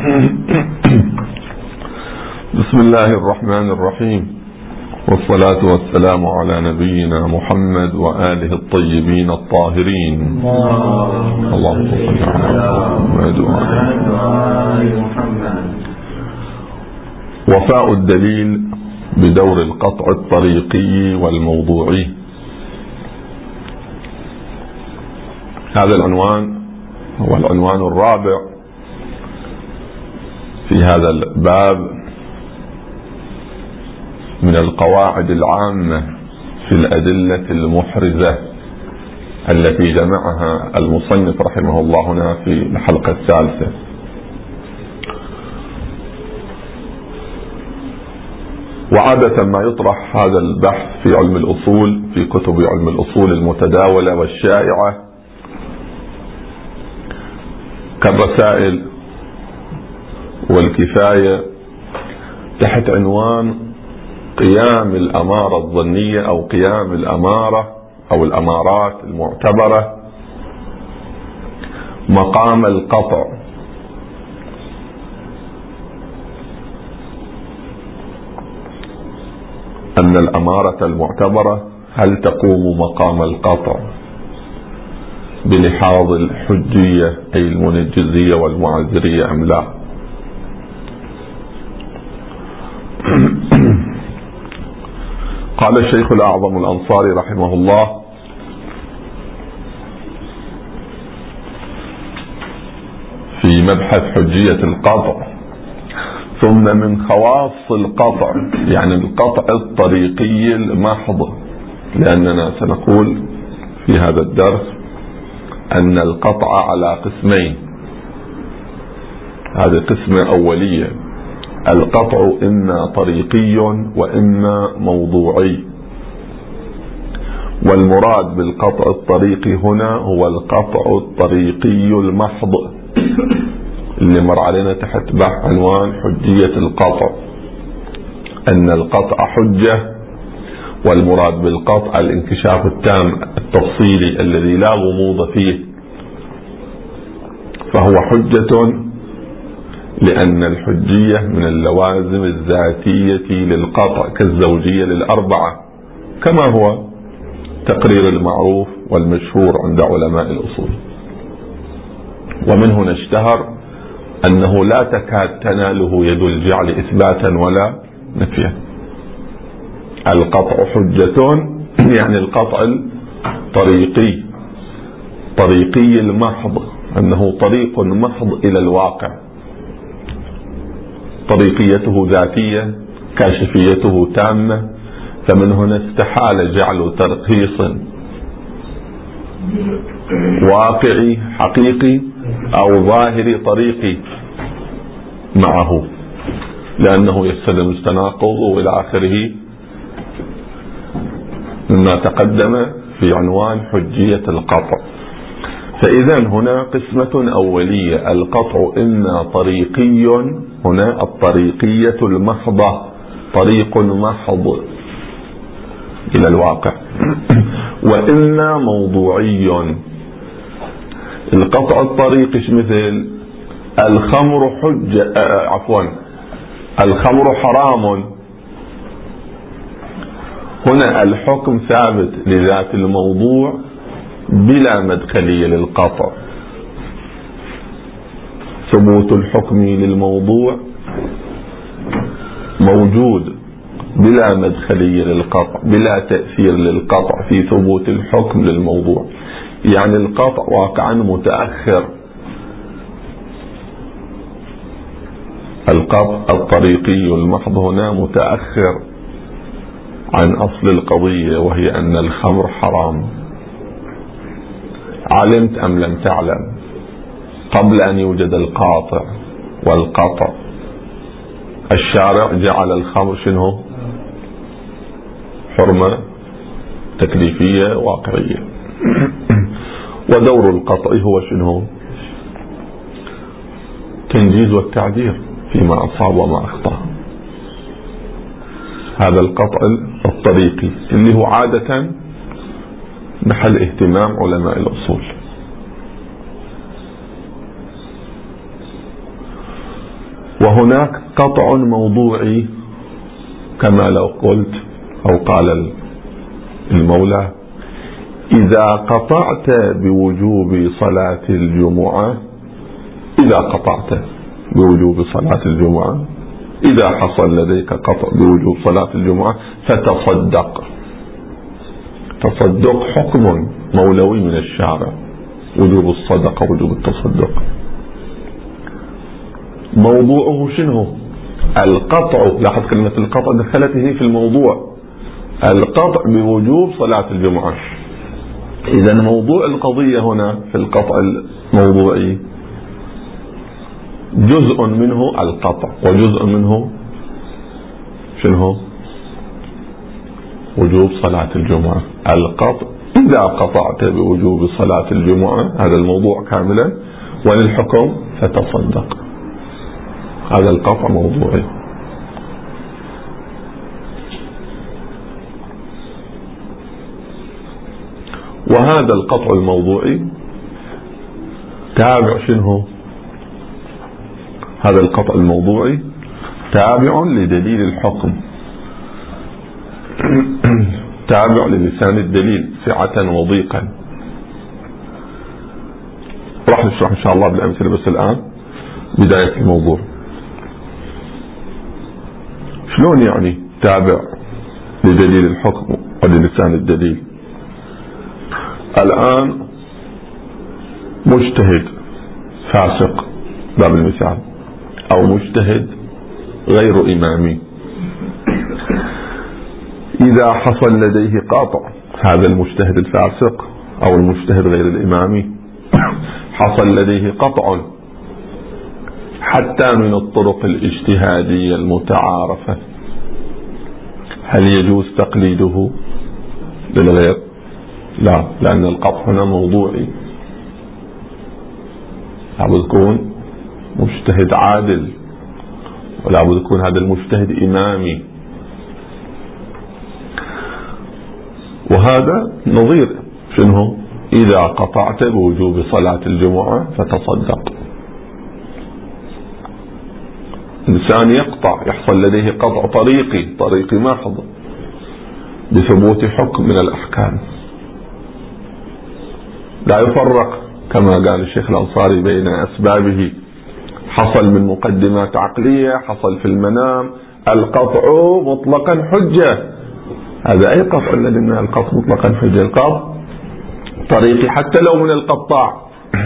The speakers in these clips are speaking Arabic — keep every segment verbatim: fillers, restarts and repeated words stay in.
بسم الله الرحمن الرحيم، والصلاة والسلام على نبينا محمد وآله الطيبين الطاهرين. اللهم صل على محمد وآل محمد. وفاء الدليل بدور القطع الطريقي والموضوعي. هذا العنوان هو العنوان الرابع في هذا الباب من القواعد العامة في الأدلة المحرزة التي جمعها المصنف رحمه الله هنا في الحلقة الثالثة. وعادة ما يطرح هذا البحث في علم الأصول في كتب علم الأصول المتداولة والشائعة كالرسائل والكفاية تحت عنوان قيام الأمارة الظنية أو قيام الأمارة أو الأمارات المعتبرة مقام القطع. أن الأمارة المعتبرة هل تقوم مقام القطع بلحاظ الحجية أي المنجزية والمعذرية أم لا؟ قال الشيخ الأعظم الأنصاري رحمه الله: في مبحث حجية القطع: ثم من خواص القطع، يعني القطع الطريقي المحض، لأننا سنقول في هذا الدرس أن القطع على قسمين. هذه قسمة أولية: القطع إما طريقي وإما موضوعي. والمراد بالقطع الطريقي هنا هو القطع الطريقي المحض اللي مر علينا تحت بحث عنوان حجية القطع، أن القطع حجة، والمراد بالقطع الانكشاف التام التفصيلي الذي لا غموض فيه، فهو حجة لأن الحجية من اللوازم الذاتية للقطع كالزوجية للأربعة، كما هو تقرير المعروف والمشهور عند علماء الأصول. ومن هنا اشتهر أنه لا تكاد تناله يد الجعل إثباتا ولا نفيا. القطع حجة يعني القطع الطريقي طريقي المحض، أنه طريق محض إلى الواقع، طريقيته ذاتية، كاشفيته تامة. فمن هنا استحال جعل ترخيص واقعي حقيقي أو ظاهري طريقي معه، لأنه يستلم التناقض وإلى آخره مما تقدم في عنوان حجية القطع. فإذا هنا قسمة أولية: القطع إما طريقي، هنا الطريقية المحضة، طريق محض إلى الواقع، وإما موضوعي. القطع الطريقي مثل الخمر حجة، عفوا الخمر حرام، هنا الحكم ثابت لذات الموضوع بلا مدخلية للقطع. ثبوت الحكم للموضوع موجود بلا مدخلية للقطع، بلا تأثير للقطع في ثبوت الحكم للموضوع. يعني القطع واقعا متأخر. القطع الطريقي المحض هنا متأخر عن أصل القضية، وهي أن الخمر حرام. علمت أم لم تعلم قبل أن يوجد القاطع والقطع، الشارع جعل الخمر شنو؟ حرمة تكليفية واقعية. ودور القطع هو شنو؟ تنجيز والتعذير فيما أصاب وما أخطأ. هذا القطع الطريقي اللي هو عادة محل اهتمام علماء الأصول. وهناك قطع موضوعي كما لو قلت أو قال المولى: إذا قطعت بوجوب صلاة الجمعة إذا قطعت بوجوب صلاة الجمعة إذا حصل لديك قطع بوجوب صلاة الجمعة فتصدق. تصدق حكم مولوي من الشارع، وجوب الصدقة وجوب التصدق. موضوعه شنو؟ القطع. لاحظ كلمة القطع دخلت هي في الموضوع، القطع بوجوب صلاة الجمعة. إذا موضوع القضية هنا في القطع الموضوعي جزء منه القطع وجزء منه شنو؟ وجوب صلاة الجمعة. القطع إذا قطعت بوجوب صلاة الجمعة، هذا الموضوع كاملا، وللحكم فتصدق. هذا القطع موضوعي. وهذا القطع الموضوعي تابع شنو؟ هذا القطع الموضوعي تابع لدليل الحكم، تابع للسان الدليل سعة وضيقا. راح نشرح إن شاء الله بالأمثلة، بس الآن بداية الموضوع. شلون يعني تابع لدليل الحكم وللسان الدليل؟ الآن مجتهد فاسق باب المثال، أو مجتهد غير إمامي، إذا حصل لديه قاطع، هذا المجتهد الفاسق أو المجتهد غير الإمامي حصل لديه قطع حتى من الطرق الاجتهادية المتعارفة، هل يجوز تقليده للغير؟ لا، لأن القطع هنا موضوعي، لابد يكون مجتهد عادل، ولابد يكون هذا المجتهد إمامي. وهذا نظير شنو؟ إذا قطعت بوجوب صلاة الجمعة فتصدق. إنسان يقطع، يحصل لديه قطع طريقي، طريقي محض بثبوت حكم من الأحكام، لا يفرق كما قال الشيخ الأنصاري بين أسبابه، حصل من مقدمات عقلية، حصل في المنام. القطع مطلقا حجة، هذا أي قطع الذي من القطع مطلقا حجة؟ القطع طريقي حتى لو من القطاع،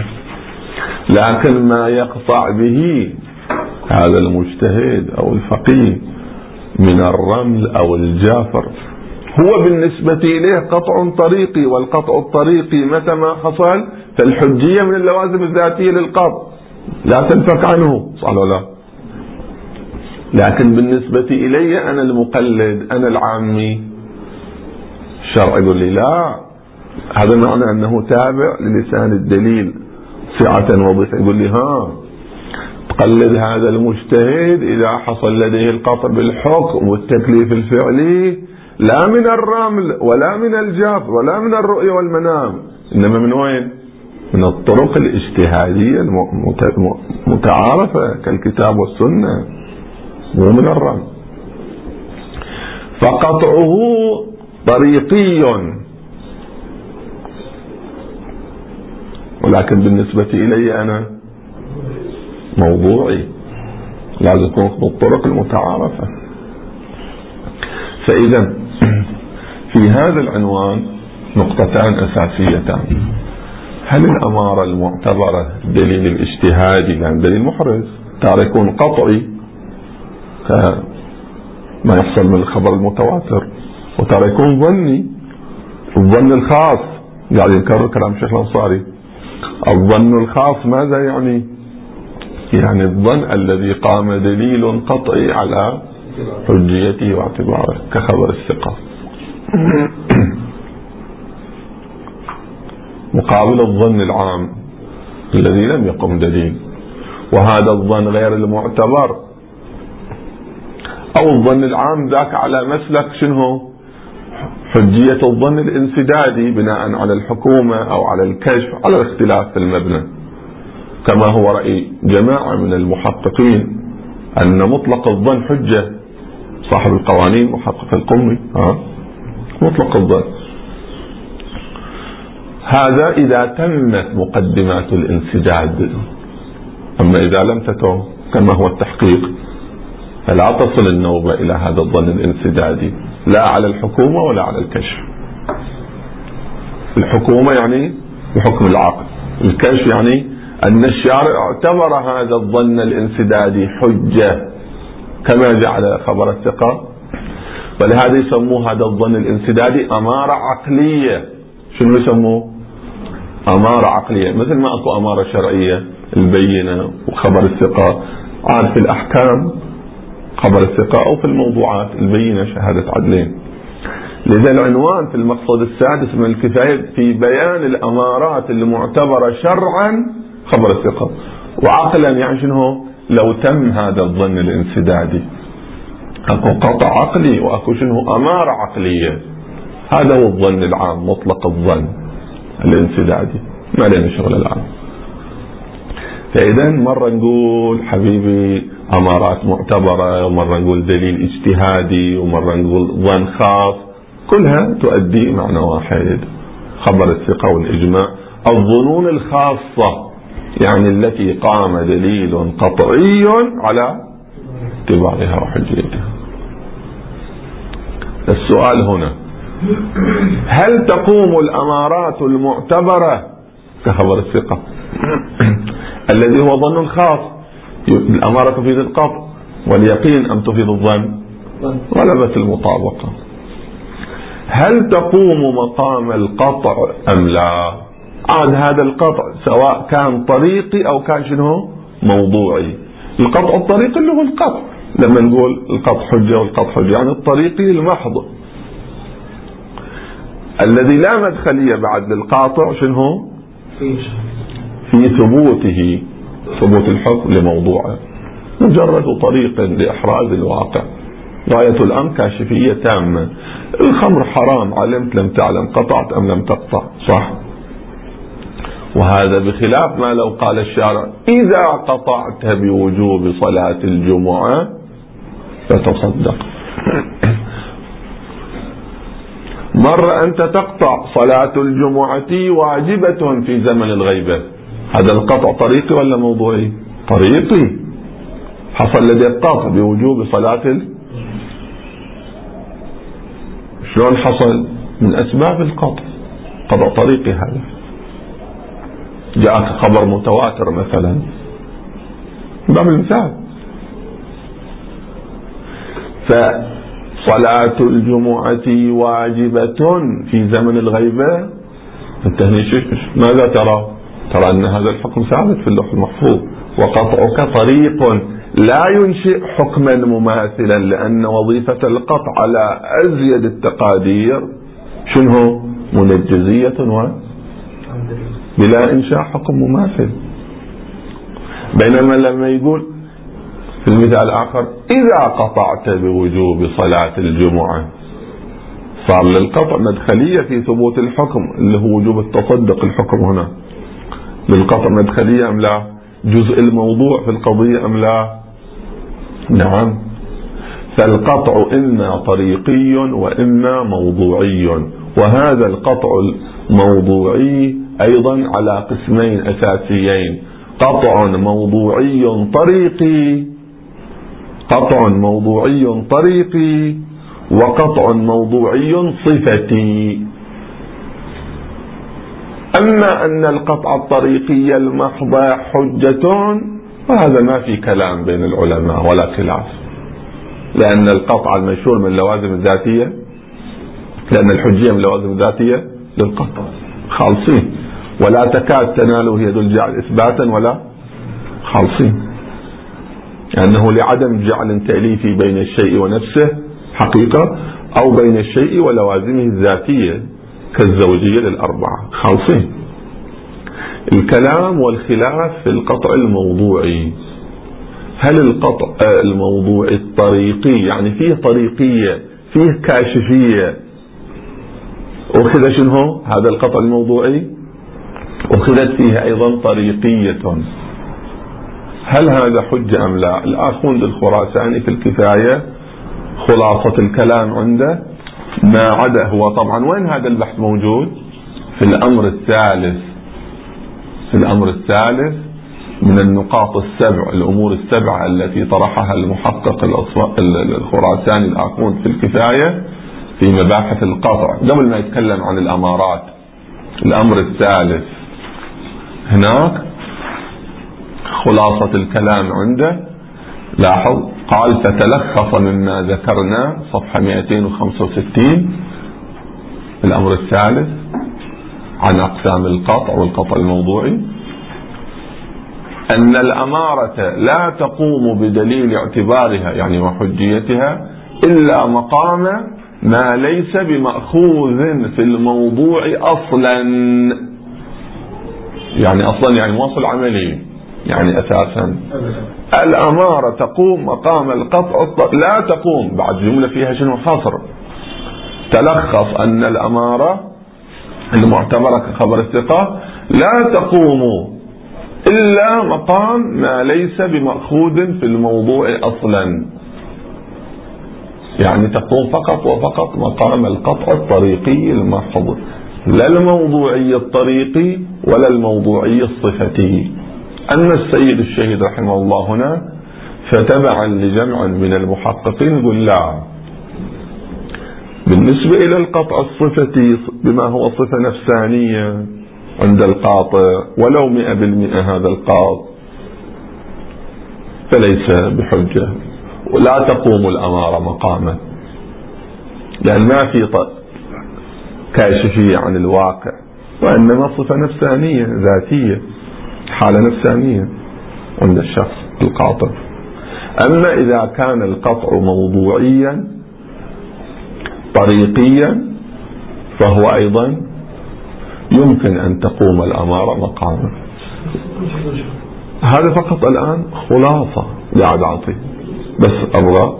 لكن ما يقطع به هذا المجتهد أو الفقيه من الرمل أو الجافر هو بالنسبة إليه قطع طريقي، والقطع الطريقي متى ما حصل فالحجية من اللوازم الذاتية للقطع لا تنفك عنه، صح ولا لا؟ لكن بالنسبة إلي أنا المقلد، أنا العامي، الشرع يقول لي لا، هذا معنى أنه تابع للسان الدليل سعة وضيقا. يقول لي ها تقلد هذا المجتهد إذا حصل لديه القطع بالحكم والتكليف الفعلي، لا من الرمل ولا من الجاف ولا من الرؤية والمنام، إنما من وين؟ من الطرق الاجتهادية المتعارفة كالكتاب والسنة، مو من الرمل. فقطعه طريقي، ولكن بالنسبة إلي أنا موضوعي، لازم يكون في الطرق المتعارفة. فإذا في هذا العنوان نقطتان أساسيتان: هل الأمارة المعتبرة دليل الاجتهادي، لأن دليل محرز تارة يكون قطعي كما يحصل من الخبر المتواتر، وتارة يكون ظني، الظن الخاص، قاعد يكرر كلام الشيخ الأنصاري. الظن الخاص ماذا يعني؟ يعني الظن الذي قام دليل قطعي على حجيته واعتباره كخبر الثقة، مقابل الظن العام الذي لم يقم دليل، وهذا الظن غير المعتبر، أو الظن العام ذاك على مسلك شنو؟ حجية الظن الانسدادي بناء على الحكومة أو على الكشف، على الاختلاف في المبنى، كما هو رأي جماعة من المحققين أن مطلق الظن حجة. صاحب القوانين محقق القمي ها مطلق الظن. هذا إذا تمت مقدمات الانسداد. أما إذا لم تتم كما هو التحقيق فلا تصل النوبة إلى هذا الظن الانسدادي، لا على الحكومة ولا على الكشف. الحكومة يعني بحكم العقل، الكشف يعني أن الشارع اعتبر هذا الظن الانسدادي حجة كما جعل خبر الثقة، ولهذا يسموه هذا الظن الانسدادي أمارة عقلية. شنو يسموه؟ أمارة عقلية، مثل ما أكو أمارة شرعية البينة وخبر الثقة، عاد في الأحكام خبر الثقة أو في الموضوعات البينة شهادة عدلين. لذا العنوان في المقصد السادس من الكفاية في بيان الأمارات المعتبرة شرعا خبر الثقة، وعقلا يعني شنو؟ لو تم هذا الظن الانسدادي أكو قطع عقلي وأكو شنو؟ أمارة عقلية. هذا هو الظن العام، مطلق الظن الانسدادي، ما لنا شغل الآن. فإذا مرة نقول حبيبي أمارات معتبرة، ومرة نقول دليل اجتهادي، ومرة نقول ظن خاص، كلها تؤدي معنى واحد، خبر الثقة والإجماع. الظنون الخاصة يعني التي قام دليل قطعي على اعتبارها وحجيتها. السؤال هنا، هل تقوم الأمارات المعتبرة كخبر الثقة الذي هو ظن خاص، الأمارة تفيد القطع واليقين أم تفيد الظن؟ غلبت المطابقة. هل تقوم مقام القطع أم لا؟ عاد هذا القطع سواء كان طريقي أو كان شنو موضوعي. القطع الطريقي اللي هو القطع، لما نقول القطع حجة والقطع حجة يعني الطريقي المحض الذي لا مدخلية بعد للقاطع شنو في ثبوته، ثبوت الحكم لموضوعه، مجرد طريق لإحراز الواقع. غاية الأمر كاشفية تامة. الخمر حرام، علمت لم تعلم، قطعت أم لم تقطع، صح؟ وهذا بخلاف ما لو قال الشارع إذا قطعت بوجوب صلاة الجمعة فتصدق. مرة أنت تقطع صلاة الجمعة واجبة في زمن الغيبة، هذا القطع طريقي ولا موضوعي؟ طريقي. حصل لدي القطع بوجوب صلاة ال... شلون حصل؟ من أسباب القطع، قطع طريقي. هذا جاءك خبر متواتر مثلا، باب المثال، فصلاة الجمعة واجبة في زمن الغيبة، انت هنا ماذا ترى؟ ترى أن هذا الحكم ثابت في اللوح المحفوظ، وقطعك طريق لا ينشئ حكما مماثلا، لأن وظيفة القطع على أزيد التقادير شنو؟ منجزية و بلا إنشاء حكم مماثل. بينما لما يقول في المثال الآخر إذا قطعت بوجوب صلاة الجمعة، صار للقطع مدخلية في ثبوت الحكم اللي هو وجوب التصدق. الحكم هنا للقطع مدخلية أم لا؟ جزء الموضوع في القضية أم لا؟ نعم. فالقطع إما طريقي وإما موضوعي، وهذا القطع الموضوعي أيضا على قسمين أساسيين: قطع موضوعي طريقي، قطع موضوعي طريقي، وقطع موضوعي صفتي. أما أن القطع الطريقي المحض حجة فهذا ما في كلام بين العلماء ولا خلاف، لأن القطع المشهور من اللوازم الذاتية، لأن الحجية من اللوازم الذاتية للقطع خالصين، ولا تكاد تناله يد الجعل إثباتا ولا خالصين، لأنه لعدم جعل تأليفي بين الشيء ونفسه حقيقة، أو بين الشيء ولوازمه الذاتية كالزوجية للأربعة خالصين. الكلام والخلاف في القطع الموضوعي، هل القطع الموضوعي الطريقي يعني فيه طريقية فيه كاشفية، أخذ شنو هذا القطع الموضوعي؟ أخذت فيه أيضا طريقية، هل هذا حجة أم لا؟ الآخوند الخراساني في الكفاية خلاصة الكلام عنده ما عدا هو طبعا وين هذا البحث موجود؟ في الأمر الثالث في الأمر الثالث من النقاط السبع، الأمور السبعة التي طرحها المحقق الخراساني الآخوند في الكفاية في مباحث القطع قبل ما يتكلم عن الأمارات. الأمر الثالث هناك خلاصة الكلام عنده، لاحظ قال فتلخص مما ذكرنا صفحة مئتين وخمسة وستين الأمر الثالث عن أقسام القطع والقطع الموضوعي أن الأمارة لا تقوم بدليل اعتبارها يعني وحجيتها إلا مقام ما ليس بمأخوذ في الموضوع أصلا، يعني أصلا يعني موصل عملي، يعني أساسا الأمارة تقوم مقام القطع لا تقوم، بعد جملة فيها شنو حصر، تلخص أن الأمارة المعتبرة كخبر الثقة لا تقوم إلا مقام ما ليس بمأخوذ في الموضوع أصلا، يعني تقوم فقط وفقط مقام القطع الطريقي المحض، لا الموضوعي الطريقي ولا الموضوعي الصفتي. أن السيد الشهيد رحمه الله هنا فتبعا لجمع من المحققين يقول لا، بالنسبة إلى القطع الصفتي بما هو صفة نفسانية عند القاطع ولو مئة بالمئة هذا القاطع فليس بحجة ولا تقوم الأمارة مقامه، لأن ما في كاشفية عن الواقع وإنما صفة نفسانية ذاتية، حالة نفسانية عند الشخص القاطع. أما إذا كان القطع موضوعيا طريقيا فهو أيضا يمكن أن تقوم الأمارة مقامه. هذا فقط الآن خلاصة قاعد أعطي، بس أبغى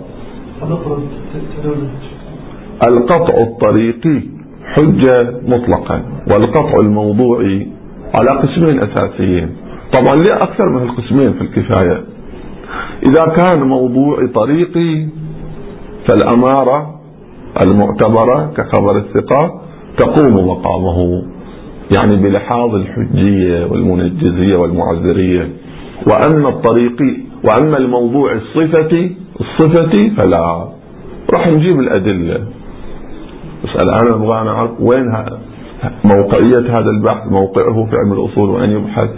القطع الطريقي حجة مطلقا والقطع الموضوعي على قسمين أساسيين، طبعا ليه أكثر من القسمين في الكفاية. إذا كان موضوع طريقي فالأمارة المعتبرة كخبر الثقة تقوم مقامه، يعني بلحاظ الحجية والمنجزية والمعذرية. وأما الطريقي وأما الموضوع الصفتي الصفتي فلا، راح نجيب الأدلة، بس الآن أبغى أنا أعرف وين موقعية هذا البحث، موقعه في علم الأصول وأن يبحث.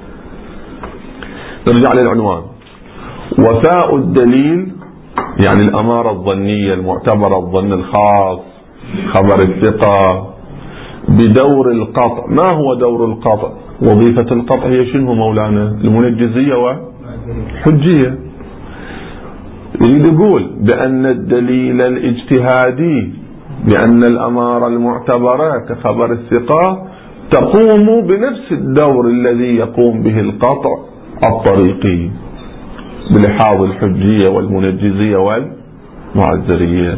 نرجع للعنوان. وفاء الدليل يعني الأمارة الظنية المعتبرة الظن الخاص خبر الثقة بدور القطع. ما هو دور القطع؟ وظيفة القطع هي شنو مولانا؟ المنجزية وحجية. يريد يقول بأن الدليل الاجتهادي بأن الأمارة المعتبرة كخبر الثقة تقوم بنفس الدور الذي يقوم به القطع الطريقي بلحاظ الحجية والمنجزية والمعذرية.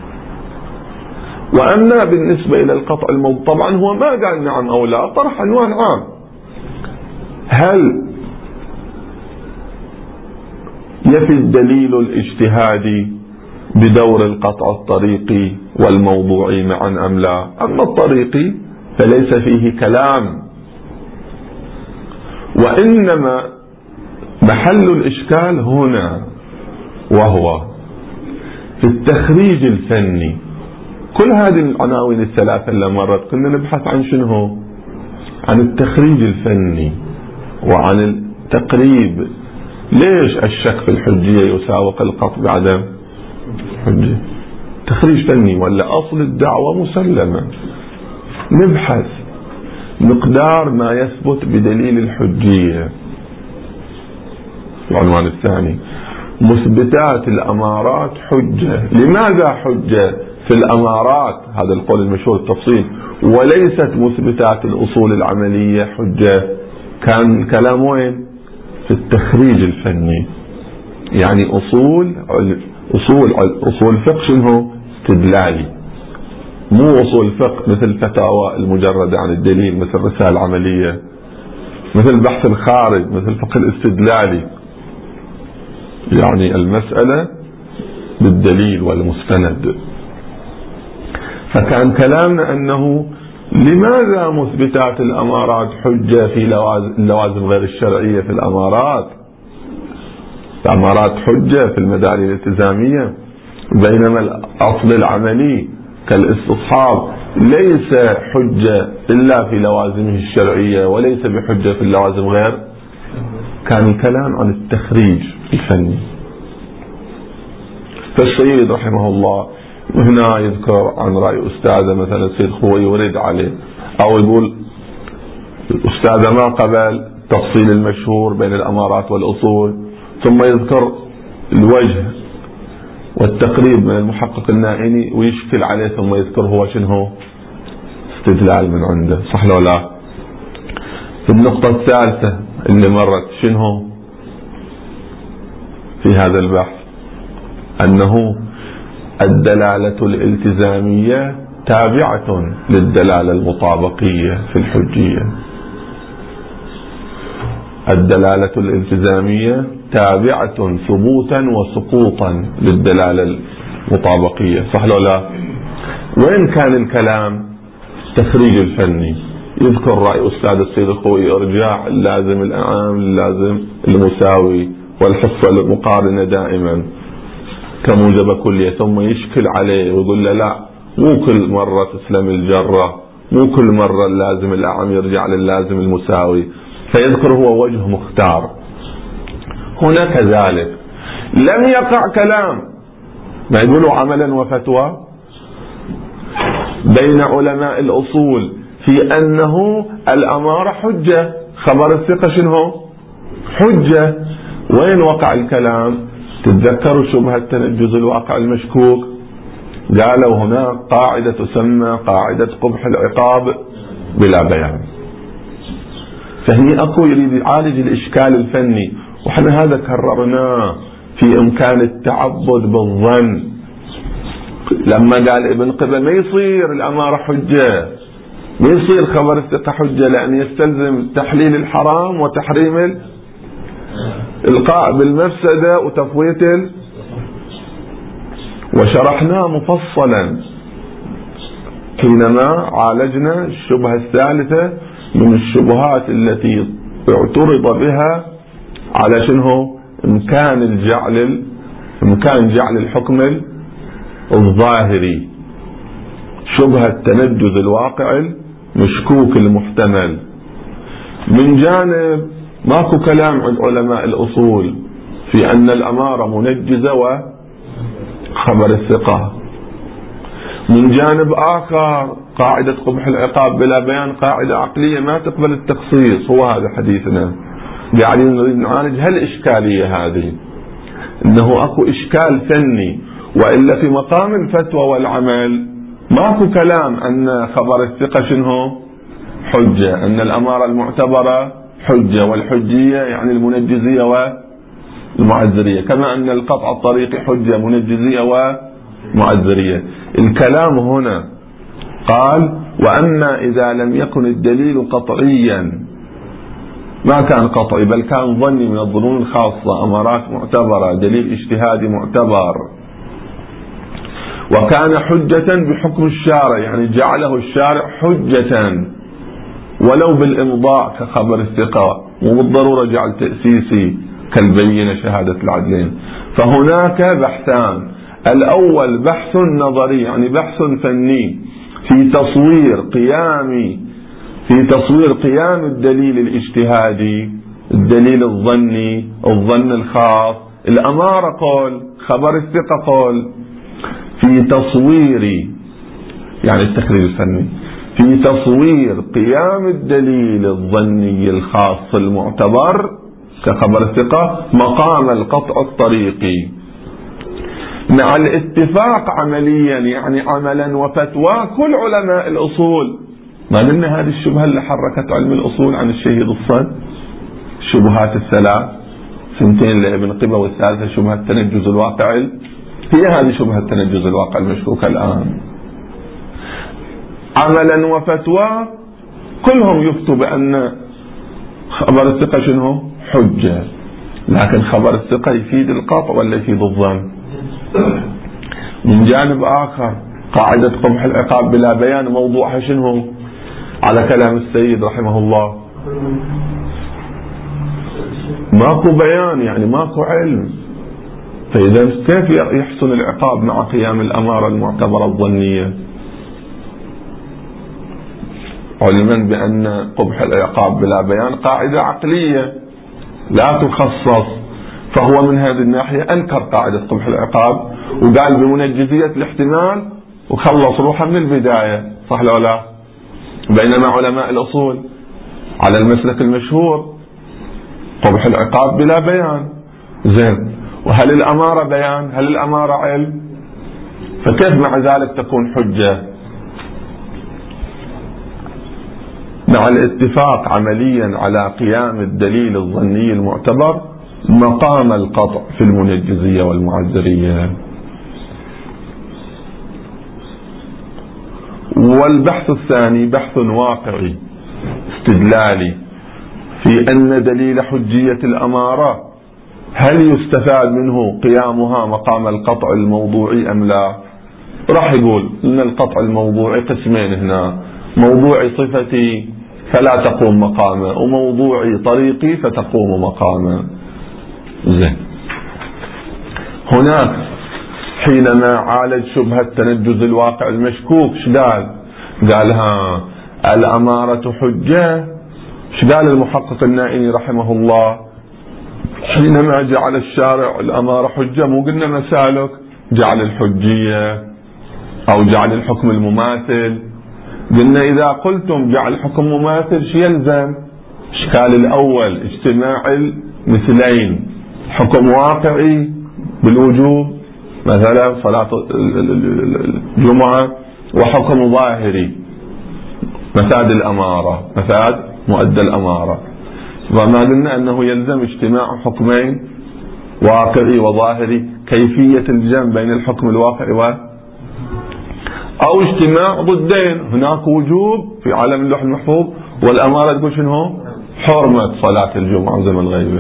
وأما بالنسبة إلى القطع الموضوع طبعا هو ما قال نعم أو لا، طرح عنوان عام. هل يفي الدليل الاجتهادي بدور القطع الطريقي والموضوعي معا أم لا؟ أما الطريقي فليس فيه كلام، وإنما محل الإشكال هنا وهو في التخريج الفني. كل هذه العناوين الثلاثة اللي مرت كنا نبحث عن شنو؟ عن التخريج الفني وعن التقريب. ليش الشك في الحجية يساوق القطع بعدم حجة؟ تخريج فني ولا أصل الدعوة مسلمة. نبحث مقدار ما يثبت بدليل الحجية. العنوان الثاني مثبتات الأمارات حجة. لماذا حجة في الأمارات؟ هذا القول المشهور التفصيل. وليست مثبتات الأصول العملية حجة. كان كلام وين؟ في التخريج الفني. يعني أصول أصول أصول فقه شنو؟ استدلالي، مو أصول فقه مثل فتاوى المجردة عن الدليل، مثل رسالة عملية، مثل بحث الخارج، مثل فقه الاستدلالي. يعني المسألة بالدليل والمستند. فكان كلامنا أنه لماذا مثبتات الأمارات حجة في اللوازم غير الشرعية في الأمارات؟ الأمارات حجة في المداري الالتزامية، بينما الأصل العملي كالاستصحاب ليس حجة إلا في لوازمه الشرعية وليس بحجة في اللوازم غير. كان الكلام عن التخريج الفني. فالسيد رحمه الله هنا يذكر عن رأي أستاذه مثلا السيد خوي يورد عليه، أو يقول الأستاذة ما قبل تفصيل المشهور بين الأمارات والأصول، ثم يذكر الوجه والتقريب من المحقق النائني ويشكل عليه، ثم يذكر هو شنو استدلال من عنده. صح لو لا؟ في النقطة الثالثة اللي مرت شنو في هذا البحث؟ أنه الدلالة الالتزامية تابعة للدلالة المطابقية في الحجية. الدلالة الالتزامية تابعة ثبوتا وسقوطا للدلالة المطابقية. صح لو لا؟ وين كان الكلام؟ التخريج الفني. يذكر رأي أستاذ السيد الخوي إرجاع اللازم الأعام اللازم المساوي والحصة المقارنة دائما كموجب كلية، ثم يشكل عليه ويقول له لا، مو كل مرة تسلم الجرة، مو كل مرة اللازم الأعم يرجع للازم المساوي، فيذكر هو وجه مختار. هنا كذلك لم يقع كلام ما يقولوا عملا وفتوى بين علماء الأصول في أنه الأمارة حجة، خبر الثقة شنو حجة. وين وقع الكلام؟ تتذكروا شبهة تنجز الواقع المشكوك؟ قالوا هنا قاعدة تسمى قاعدة قبح العقاب بلا بيان. فهني أكو يريد يعالج الإشكال الفني، وحنا هذا كررناه في إمكان التعبد بالظن. لما قال ابن قبة ما يصير الأمارة حجة، ما يصير خبر الثقة حجة، لأن يستلزم تحليل الحرام وتحريم القاء بالمفسدة وتفويت ال... وشرحناه مفصلا حينما عالجنا الشبهة الثالثة من الشبهات التي اعترض بها على شنو إمكان الجعل إمكان جعل الحكم الظاهري، شبهة تنجز الواقع المشكوك المحتمل. من جانب ماكو كلام عند علماء الأصول في أن الأمارة منجزة وخبر الثقة. من جانب آخر قاعدة قبح العقاب بلا بيان قاعدة عقلية ما تقبل التخصيص. هو هذا حديثنا، قاعدين نريد نعالج هالإشكالية هذه، إنه أكو إشكال فني، وإلا في مقام الفتوى والعمل ماكو كلام أن خبر الثقة شنو حجة، أن الأمارة المعتبرة حجة، والحجية يعني المنجزية والمعذرية، كما أن القطع الطريقي حجة منجزية ومعذرية. الكلام هنا قال وأما إذا لم يكن الدليل قطعيا، ما كان قطعي بل كان ظني من الظنون الخاصة، أمارات معتبرة، دليل اجتهادي معتبر، وكان حجة بحكم الشارع، يعني جعله الشارع حجة ولو بالإمضاء كخبر الثقة، وبالضرورة جعل تأسيسي كالبينة شهادة العدلين. فهناك بحثان، الأول بحث نظري يعني بحث فني في تصوير قيام في تصوير قيام الدليل الاجتهادي، الدليل الظني، الظن الخاص، الأمارة قول، خبر الثقة قول، في تصوير يعني التخريج الفني في تصوير قيام الدليل الظني الخاص المعتبر كخبر الثقة مقام القطع الطريقي، مع الاتفاق عمليا يعني عملا وفتوى كل علماء الأصول. ما قلنا هذه الشبهة اللي حركت علم الأصول عن الشهيد الصد، الشبهات الثلاث سنتين لابن قبة، والثالثة شبهة تنجز الواقع، هي هذه شبهة تنجز الواقع المشكوكة الآن. عملا وفتوى كلهم يفتوا بأن خبر الثقة شنو حجة. لكن خبر الثقة يفيد القطع ولا يفيد الظن؟ من جانب آخر قاعدة قبح العقاب بلا بيان موضوعها شنو على كلام السيد رحمه الله؟ ماكو بيان، يعني ماكو علم. فإذا كيف يحسن العقاب مع قيام الأمارة المعتبرة الظنية؟ علما بأن قبح العقاب بلا بيان قاعدة عقلية لا تخصص، فهو من هذه الناحية أنكر قاعدة قبح العقاب وقال بمنجزية الاحتمال وخلص روحه من البداية، صح لو لا؟ بينما علماء الأصول على المسلك المشهور قبح العقاب بلا بيان. زين، وهل الأمارة بيان؟ هل الأمارة علم؟ فكيف مع ذلك تكون حجة؟ مع الاتفاق عمليا على قيام الدليل الظني المعتبر مقام القطع في المنجزية والمعذرية. والبحث الثاني بحث واقعي استدلالي في أن دليل حجية الأمارة هل يستفاد منه قيامها مقام القطع الموضوعي أم لا؟ راح يقول إن القطع الموضوعي قسمين هنا، موضوعي صفتي فلا تقوم مقامه، وموضوعي طريقي فتقوم مقامه. زين، هناك حينما عالج شبهة تنجز الواقع المشكوك شقال؟ قال ها الأمارة حجة. شقال المحقق النائني رحمه الله حينما جعل الشارع الأمارة حجة؟ مو قلنا مسالك، جعل الحجية أو جعل الحكم المماثل. قلنا إذا قلتم جعل الحكم مماثل شو يلزم؟ إشكال الأول اجتماع المثلين، حكم واقعي بالوجوب مثلا صلاة الجمعة، وحكم ظاهري مفاد الأمارة، مفاد مؤدى الأمارة. وما قلنا أنه يلزم اجتماع حكمين واقعي وظاهري، كيفية الجمع بين الحكم الواقعي و أو اجتماع ضدين، هناك وجوب في عالم اللوح المحفوظ والأمارة تقول شنو؟ حرمة صلاة الجمعة وزمن الغيبة.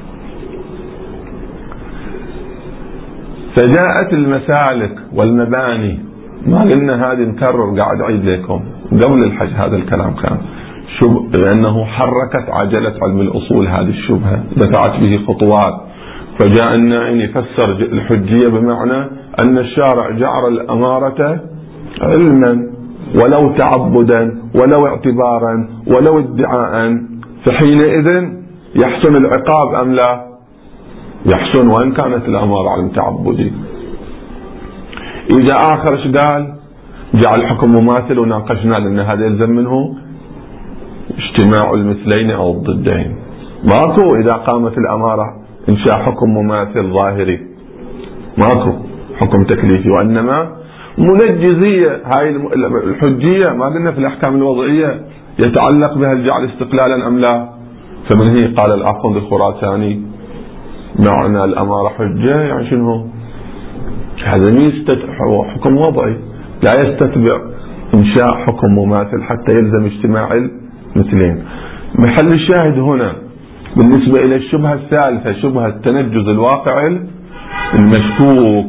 فجاءت المسالك والمباني، ما قلنا هذه نكرر قاعد أعيد لكم قبل الحج هذا الكلام كان شب... لأنه حركت عجلة علم الأصول هذه الشبهة، دفعت به خطوات. فجاء النائن يفسر الحجية بمعنى أن الشارع جعل الأمارة علما ولو تعبدا ولو اعتبارا ولو ادعاء، فحينئذ يحسن العقاب أم لا؟ يحسن وإن كانت الأمارة علم تعبدي. إذا آخر ايش قال؟ جعل حكم مماثل، وناقشنا لأن هذا يلزم منه اجتماع المثلين أو الضدين. ماكو إذا قامت الأمارة إنشاء حكم مماثل ظاهري، ماكو حكم تكليفي، وإنما منجزية. هاي الحجية ما قلنا في الأحكام الوضعية يتعلق بها الجعل استقلالا أم لا؟ فمن هي قال الأخوند الخراساني معنى الأمارة حجة يعني شنو؟ هذا هو حكم وضعي لا يستتبع إنشاء حكم مماثل حتى يلزم اجتماع المثلين. محل الشاهد هنا بالنسبة إلى الشبهة الثالثة، شبهة تنجز الواقع المشكوك.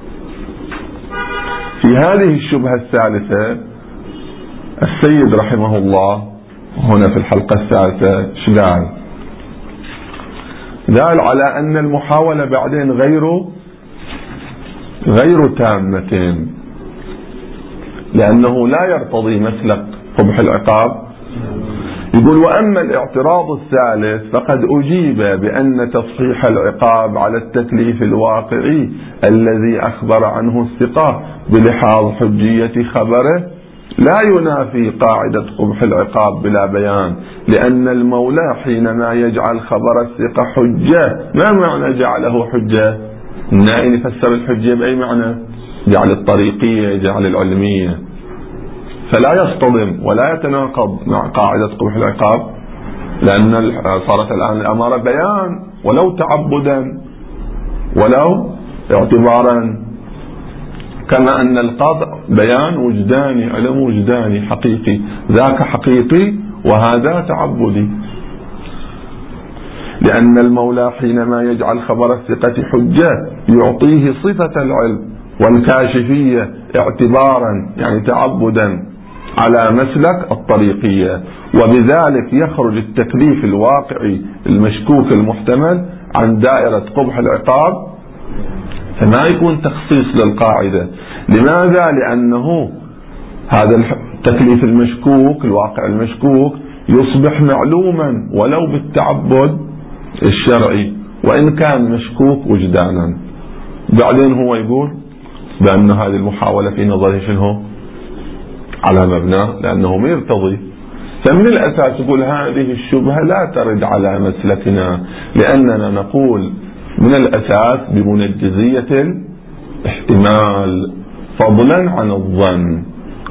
في هذه الشبهة الثالثة السيد رحمه الله هنا في الحلقة الثالثة شقال؟ قال على أن المحاولة بعدين غير غير تامة، لأنه لا يرتضي مسلك قبح العقاب. يقول وأما الاعتراض الثالث فقد أجيب بأن تصحيح العقاب على التكليف الواقعي الذي أخبر عنه الثقة بلحاظ حجية خبره لا ينافي قاعدة قبح العقاب بلا بيان، لأن المولى حينما يجعل خبر الثقة حجة، ما معنى جعله حجة؟ النائن يفسر الحجة بأي معنى؟ جعل الطريقية، جعل العلمية، فلا يصطدم ولا يتناقض مع قاعدة قبح العقاب، لأن صارت الآن الأمارة بيان ولو تعبدا ولو اعتبارا، كما أن القطع بيان وجداني، علم وجداني حقيقي، ذاك حقيقي وهذا تعبدي. لأن المولى حينما يجعل خبر الثقة حجة يعطيه صفة العلم والكاشفية اعتبارا يعني تعبدا على مسلك الطريقية، وبذلك يخرج التكليف الواقعي المشكوك المحتمل عن دائرة قبح العقاب، فما يكون تخصيص للقاعدة. لماذا؟ لأنه هذا التكليف المشكوك الواقع المشكوك يصبح معلوما ولو بالتعبد الشرعي وإن كان مشكوك وجدانا. بعدين هو يقول بأن هذه المحاولة في نظره شنو على مبناه لأنه ما يرتضي. فمن الأساس يقول هذه الشبهة لا ترد على مسلكنا، لأننا نقول من الأساس بمنجزية الاحتمال فضلا عن الظن.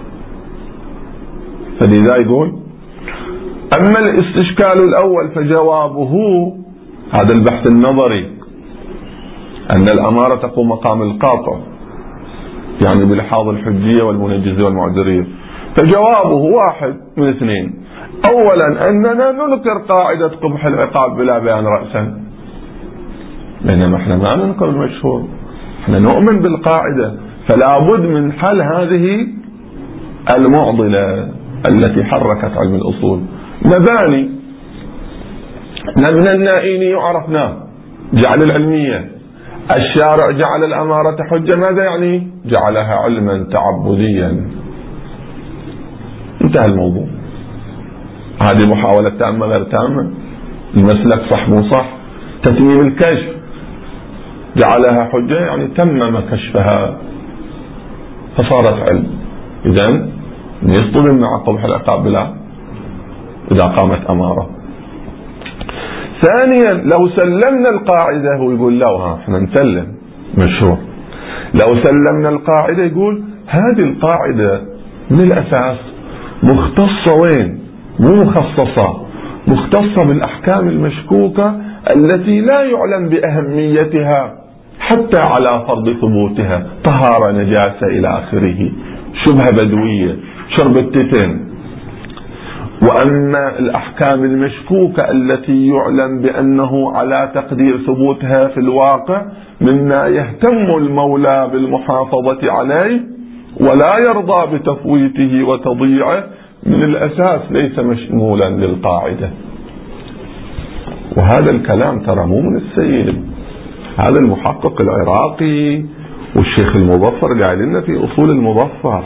فلذا يقول أما الاستشكال الأول فجوابه هذا البحث النظري أن الأمارة تقوم مقام القاطع يعني بلحاظ الحجية والمنجزية والمعذرية، فجوابه واحد من اثنين. أولا أننا ننكر قاعدة قبح العقاب بلا بيان رأسا، بينما احنا ما ننكر المشهور، احنا نؤمن بالقاعدة، فلا بد من حل هذه المعضلة التي حركت علم الأصول. مباني من النائين يعرفنا جعل العلمية، الشارع جعل الأمارة حجة، ماذا يعني؟ جعلها علما تعبديا. انتهى الموضوع. هذه محاولة تامة غير تامة، المسلك صح مو صح، تتميم الكشف جعلها حجة يعني تمم كشفها فصارت علم. إذن يصطدم مع قبح العقاب بلا إذا قامت أمارة. ثانيا لو سلمنا القاعدة، هو يقول لو ها احنا نسلم مشروع، لو سلمنا القاعدة يقول هذه القاعدة من الأساس مختصة وين؟ مو مخصصة، مختصة بالأحكام المشكوكة التي لا يعلم بأهميتها حتى على فرض ثبوتها، طهارة نجاسة إلى آخره، شبهة بدوية، شرب التتن. وأما الأحكام المشكوكة التي يعلم بأنه على تقدير ثبوتها في الواقع مما يهتم المولى بالمحافظة عليه ولا يرضى بتفويته وتضييعه، من الأساس ليس مشمولا للقاعدة. وهذا الكلام ترى مو من السيد، هذا المحقق العراقي والشيخ المظفر قاعد لنا في أصول المظفر.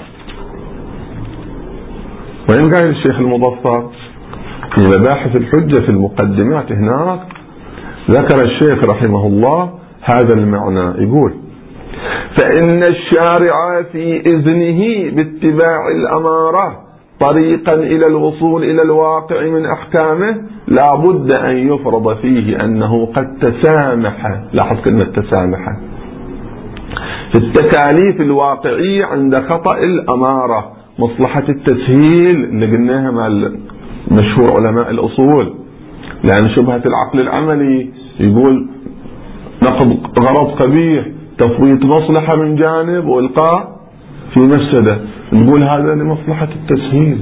وين قاعد الشيخ المظفر؟ في مباحث الحجة في المقدمات هناك ذكر الشيخ رحمه الله هذا المعنى، يقول فإن الشارع في إذنه باتباع الأمارة طريقا إلى الوصول إلى الواقع من أحكامه لا بد أن يفرض فيه أنه قد تسامح، لاحظ كلمة تسامح، في التكاليف الواقعية عند خطأ الأمارة، مصلحة التسهيل اللي قلناها مع مشهور علماء الأصول، لأن شبهة العقل العملي يقول نقض غرض قبيح، تفويت مصلحة من جانب وإلقاء في مفسدة، نقول هذا لمصلحة التسهيل،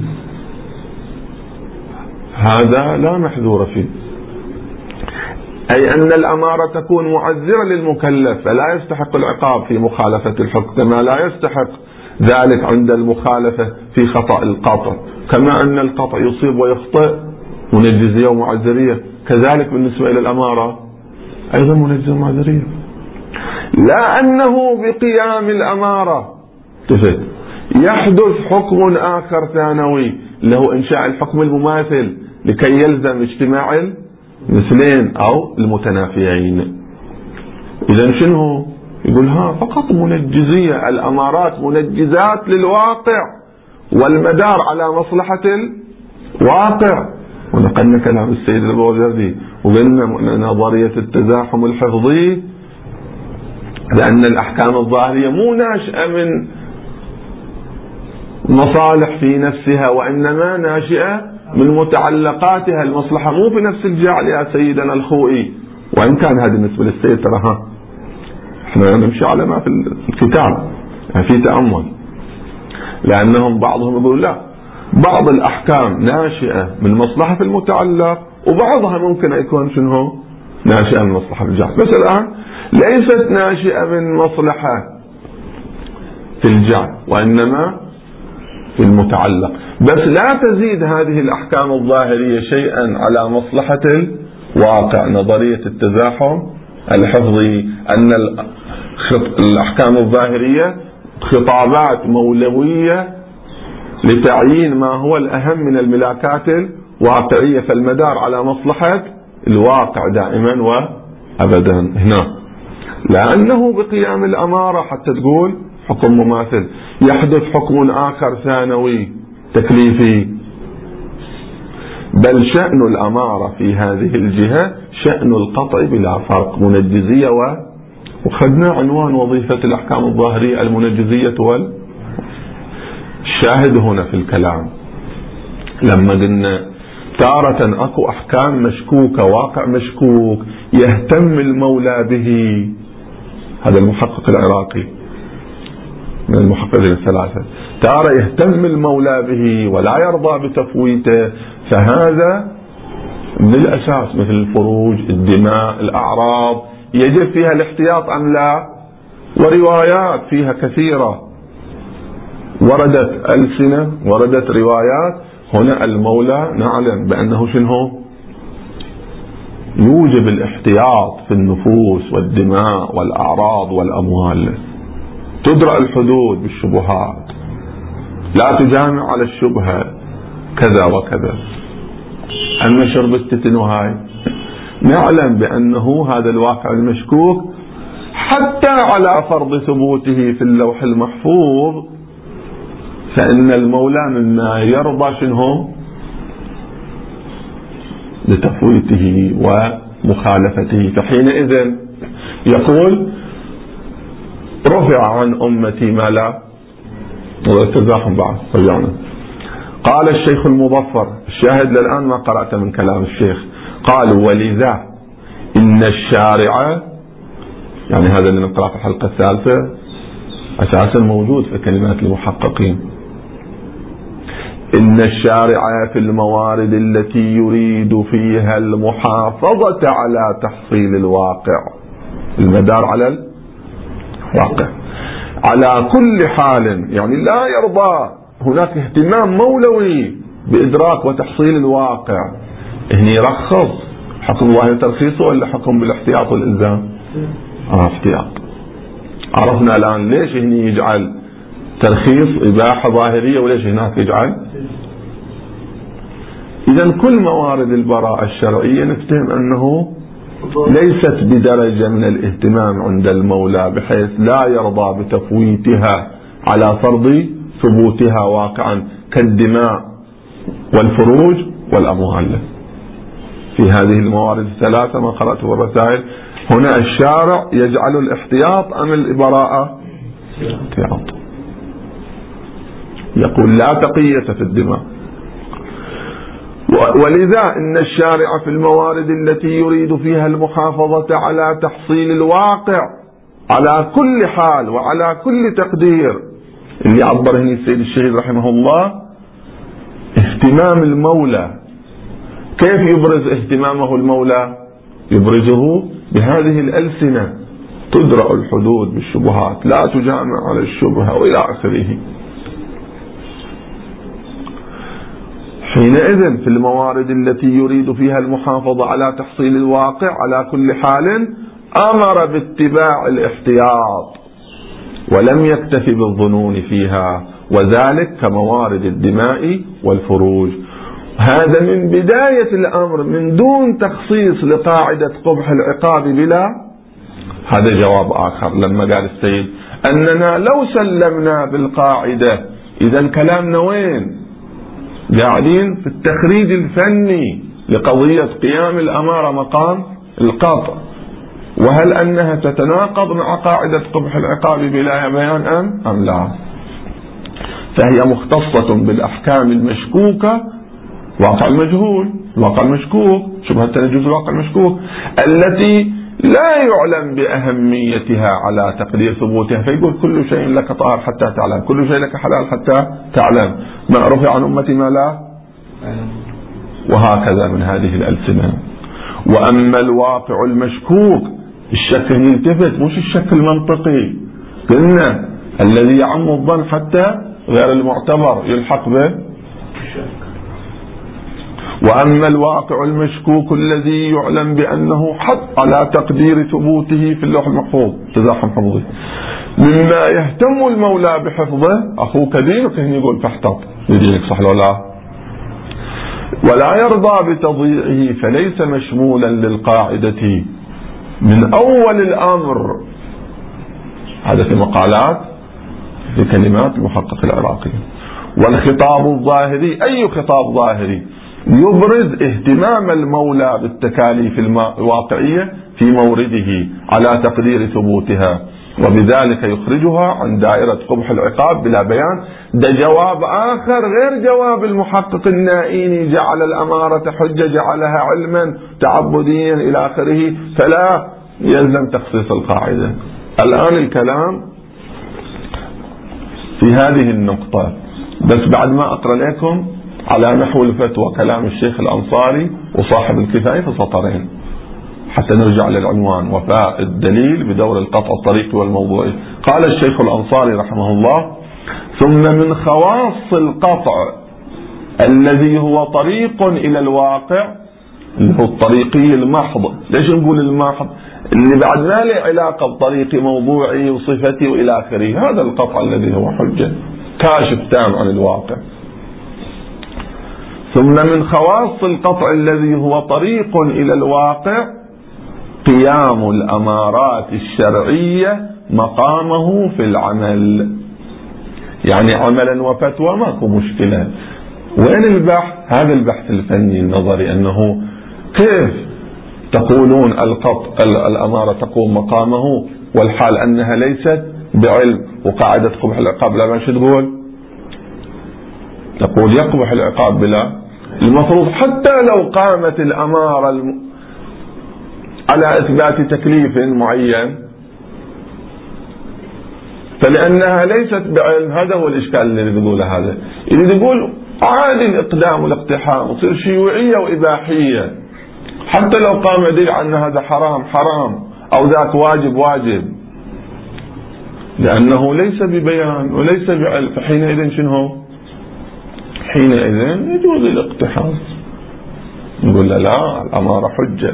هذا لا محذور فيه. أي أن الأمارة تكون معذرة للمكلف فلا يستحق العقاب في مخالفة الحكم كما لا يستحق ذلك عند المخالفة في خطأ القطع، كما أن القطع يصيب ويخطئ منجزية ومعذرية، كذلك بالنسبة إلى الأمارة أيضا منجزية ومعذرية. لا أنه بقيام الأمارة تفت يحدث حكم آخر ثانوي له إنشاء الحكم المماثل لكي يلزم اجتماع المثلين أو المتنافيين. إذن شنو؟ يقول ها فقط منجزية، الأمارات منجزات للواقع والمدار على مصلحة الواقع. ونقلنا كلام السيد البوزردي وقلنا نظرية التزاحم الحفظي لأن الأحكام الظاهرية مو ناشئة من مصالح في نفسها وإنما ناشئة من متعلقاتها، المصلحة مو في نفس الجعل يا سيدنا الخوئي، وإن كان هذا بالنسبة للسيد ترى ها احنا نمشي على ما في الكتاب يعني في تأمل، لأنهم بعضهم يقول لا بعض الأحكام ناشئة من مصلحة المتعلق وبعضها ممكن يكون شنو ناشئة من مصلحة الجعل، بس الآن ليست ناشئة من مصلحة في الجعل وإنما في المتعلق، بس لا تزيد هذه الأحكام الظاهرية شيئا على مصلحة الواقع. نظرية التزاحم الحفظي أن الأحكام الظاهرية خطابات مولوية لتعيين ما هو الأهم من الملاكات الواقعية، فالمدار على مصلحة الواقع دائما وأبدا هنا، لأنه بقيام الأمارة حتى تقول حكم مماثل يحدث حكم آخر ثانوي تكليفي، بل شأن الأمارة في هذه الجهة شأن القطع بلا فرق، منجزية و وخدنا عنوان وظيفة الأحكام الظاهرية المنجزية وال الشاهد هنا في الكلام لما قلنا تارة أكو أحكام مشكوكة، واقع مشكوك يهتم المولى به، هذا المحقق العراقي من المحققين الثلاثة، تارة يهتم المولى به ولا يرضى بتفويته، فهذا من الأساس مثل الفروج، الدماء، الأعراض يجب فيها الاحتياط أم لا؟ وروايات فيها كثيرة، وردت ألسنة، وردت روايات، هنا المولى نعلم بأنه شنو يوجب الاحتياط في النفوس والدماء والأعراض والأموال، تدرأ الحدود بالشبهات، لا تجامع على الشبهة كذا وكذا. أما شرب التتن هاي نعلم بأنه هذا الواقع المشكوك حتى على فرض ثبوته في اللوح المحفوظ، فإن المولى مما يرضى شنو بتفويته ومخالفته، فحينئذ يقول رفع عن أمتي ما لا وتزاحم بعض رجعنا. قال الشيخ المظفر، الشاهد للآن ما قرأت من كلام الشيخ، قال ولذا إن الشارع، يعني هذا اللي نقرأ في الحلقة الثالثة أساسا موجود في كلمات المحققين، إن الشارع في الموارد التي يريد فيها المحافظة على تحصيل الواقع، المدار على الواقع على كل حال، يعني لا يرضى، هناك اهتمام مولوي بإدراك وتحصيل الواقع، هني يرخص حكم الله ترخيصه ولا حكم بالاحتياط والإلزام؟ آه احتياط. عرفنا الآن ليش هني يجعل ترخيص إباحة ظاهرية وليش هناك يجعل. إذن كل موارد البراءة الشرعية نفتهم أنه ليست بدرجة من الاهتمام عند المولى بحيث لا يرضى بتفويتها على فرض ثبوتها واقعا كالدماء والفروج والأموال. في هذه الموارد الثلاثة ما قرأته بالرسائل، هنا الشارع يجعل الاحتياط أم البراءة؟ احتياط. يقول لا تقية في الدماء. ولذا إن الشارع في الموارد التي يريد فيها المحافظة على تحصيل الواقع على كل حال وعلى كل تقدير، اللي عبر هنا السيد الشهيد رحمه الله اهتمام المولى. كيف يبرز اهتمامه المولى؟ يبرزه بهذه الألسنة، تدرأ الحدود بالشبهات، لا تجامع على الشبهة وإلى آخره. حينئذ في الموارد التي يريد فيها المحافظة على تحصيل الواقع على كل حال أمر باتباع الاحتياط ولم يكتفي بالظنون فيها، وذلك كموارد الدماء والفروج. هذا من بداية الأمر من دون تخصيص لقاعدة قبح العقاب بلا. هذا جواب آخر لما قال السيد أننا لو سلمنا بالقاعدة إذا كلامنا وين؟ قاعدين في التخريج الفني لقضية قيام الأمارة مقام القطع، وهل أنها تتناقض مع قاعدة قبح العقاب بلا بيان أم أم لا؟ فهي مختصة بالأحكام المشكوكة، واقع المجهول، الواقع المشكوك، شبهة تنجز الواقع المشكوك التي لا يعلم بأهميتها على تقدير ثبوتها، فيقول كل شيء لك طاهر حتى تعلم، كل شيء لك حلال حتى تعلم، ما رفع عن أمتي ما لا، وهكذا من هذه الألسنة. وأما الواقع المشكوك، الشك يلتفت مش الشك المنطقي، قلنا الذي يعم الظن حتى غير المعتبر يلحق به. وأما الواقع المشكوك الذي يعلم بأنه حق على تقدير ثبوته في اللوح المحفوظ تزاحم حفظه، مما يهتم المولى بحفظه، أخوك دينك هنا يقول فاحتط لدينك، صح ولا لا؟ ولا يرضى بتضييعه فليس مشمولا للقاعدة من أول الأمر. هذا في مقالات في كلمات المحقق العراقي. والخطاب الظاهري، أي خطاب ظاهري يبرز اهتمام المولى بالتكاليف الواقعية في مورده على تقدير ثبوتها، وبذلك يخرجها عن دائرة قبح العقاب بلا بيان. ده جواب آخر غير جواب المحقق النائيني، جعل الأمارة حجة جعلها علما تعبديا إلى آخره، فلا يلزم تخصيص القاعدة. الآن الكلام في هذه النقطة، بس بعد ما أقرأ لكم على نحو الفتوى كلام الشيخ الأنصاري وصاحب الكفاية في سطرين حتى نرجع للعنوان: وفاء الدليل بدور القطع الطريقي والموضوعي. قال الشيخ الأنصاري رحمه الله: ثم من خواص القطع الذي هو طريق إلى الواقع، اللي هو الطريقي المحض. ليش نقول المحض؟ اللي بعد ما له علاقة بطريقي موضوعي وصفتي وإلى آخره، هذا القطع الذي هو حجة كاشف تام عن الواقع. ثم من خواص القطع الذي هو طريق إلى الواقع قيام الأمارات الشرعية مقامه في العمل. يعني عملا وفتوى ماكو مشكلة. وين البحث؟ هذا البحث الفني النظري، أنه كيف تقولون القطع الأمارة تقوم مقامه والحال أنها ليست بعلم، وقاعدة قبح العقاب لا، ما شو تقول؟ تقول يقبح العقاب بلا. المفروض حتى لو قامت الأمارة الم... على إثبات تكليف معين، فلأنها ليست بعلم. هذا هو الإشكال اللي بيقوله هذا، اللي يقول عادي الإقدام والاقتحام وتصير شيوعية وإباحية، حتى لو قام دليل أن هذا حرام حرام أو ذاك واجب واجب، لأنه ليس ببيان وليس بعلم. فحينئذ شنو؟ حينئذ يجوز الاقتحام. نقول له لا، الأمارة حجة.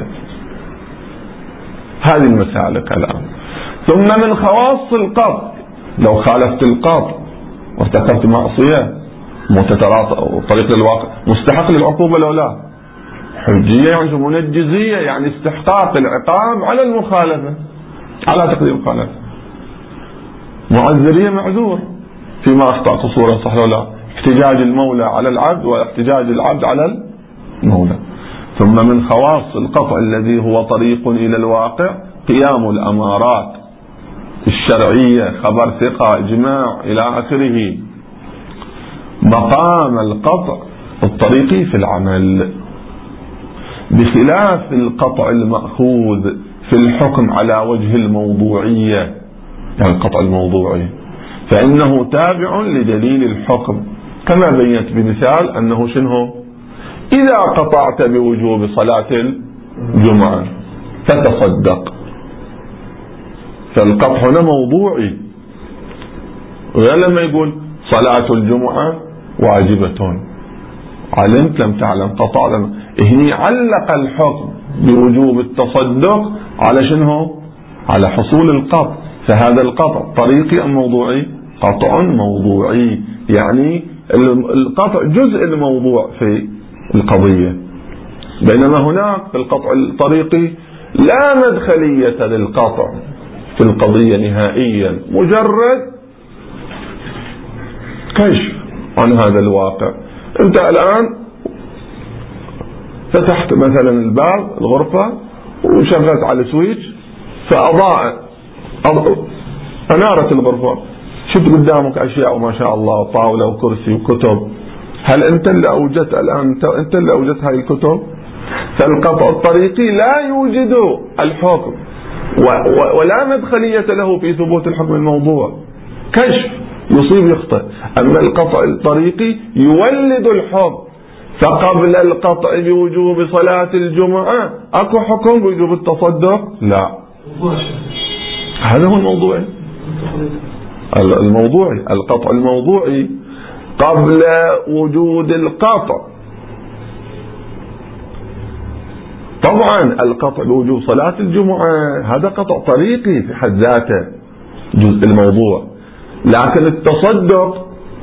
هذه المسالك الآن. ثم من خواص القطع، لو خالفت القطع وارتكبت معصية متتراطئ طريق للواقع، مستحق للعقوبة لو لا؟ حجية يعني منجزية، يعني استحقاق العقاب على المخالفة على تقدير المخالفة. معذرية معذور فيما أخطأ قصورا، صح ولا لا؟ احتجاج المولى على العبد واحتجاج العبد على المولى. ثم من خواص القطع الذي هو طريق إلى الواقع قيام الأمارات الشرعية، خبر ثقة إجماع إلى آخره، مقام القطع الطريقي في العمل، بخلاف القطع المأخوذ في الحكم على وجه الموضوعية، يعني القطع الموضوعي فإنه تابع لدليل الحكم، كما بينت بمثال أنه شنو؟ إذا قطعت بوجوب صلاة الجمعة فتصدق، فالقطع هنا موضوعي، غير لما يقول صلاة الجمعة واجبة، علمت لم تعلم قطع لم. هني علق الحكم بوجوب التصدق على شنو؟ على حصول القطع. فهذا القطع طريقي أم موضوعي؟ قطع موضوعي، يعني القطع جزء الموضوع في القضية، بينما هناك في القطع الطريقي لا مدخلية للقطع في القضية نهائيا، مجرد كشف عن هذا الواقع. انت الآن فتحت مثلا الباب الغرفة وشغلت على سويتش فأضاء أنارت الغرفة، شفت قدامك أشياء وما شاء الله، طاولة وكرسي وكتب، هل أنت اللي أوجدت الآن أنت اللي أوجدت هاي الكتب؟ فالقطع الطريقي لا يوجد الحكم ولا مدخلية له في ثبوت الحكم الموضوع، كشف يصيب يخطئ. أما القطع الطريقي يولد الحكم، فقبل القطع بوجوب صلاة الجمعة أكو حكم بوجوب التصدق؟ لا. هذا هو الموضوعي الموضوعي القطع الموضوعي قبل وجود القطع. طبعا القطع بوجوب صلاة الجمعة هذا قطع طريقي في حد ذاته جزء الموضوع، لكن التصدق